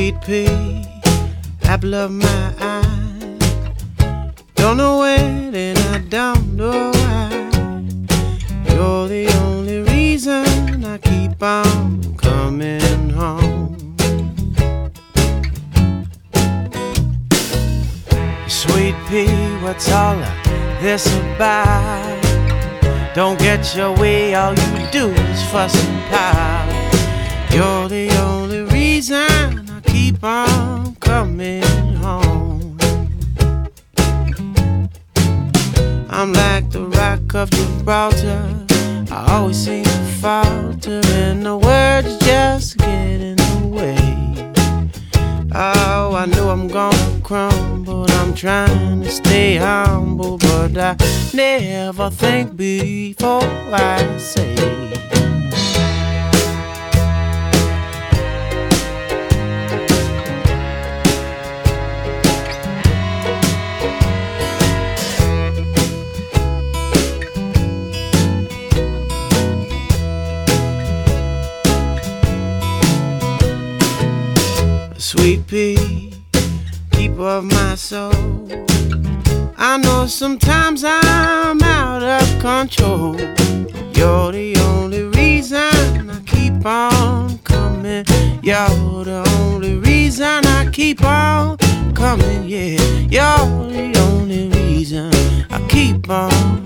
Sweet pea, apple of my eye. Don't know when and I don't know why. You're the only reason I keep on coming home. Sweet pea, what's all of this about? Don't get your way, all you do is fuss and pout. You're the only reason I keep on coming home. I'm like the Rock of Gibraltar, I always seem to falter, and the words just get in the way. Oh, I know I'm gonna crumble, I'm trying to stay humble, but I never think before I say. Sweet pea, keeper of my soul. I know sometimes I'm out of control. You're the only reason I keep on coming. You're the only reason I keep on coming, yeah. You're the only reason I keep on